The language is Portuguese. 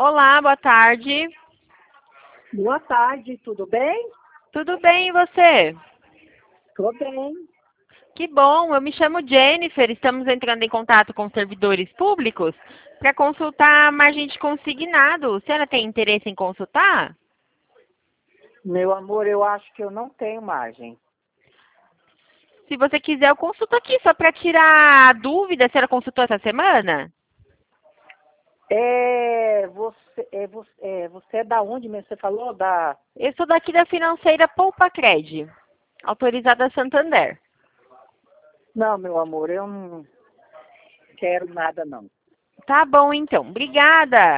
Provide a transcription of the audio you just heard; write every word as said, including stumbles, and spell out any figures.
Olá, boa tarde. Boa tarde, tudo bem? Tudo bem e você? Tô bem. Que bom, eu me chamo Jennifer, estamos entrando em contato com servidores públicos para consultar a margem de consignado. A senhora tem interesse em consultar? Meu amor, eu acho que eu não tenho margem. Se você quiser, eu consulto aqui só para tirar a dúvida. A senhora consultou essa semana? É, você é, você, é, você é da onde mesmo? Você falou da... Eu sou daqui da financeira Poupa Cred, autorizada Santander. Não, meu amor, eu não quero nada, não. Tá bom, então. Obrigada.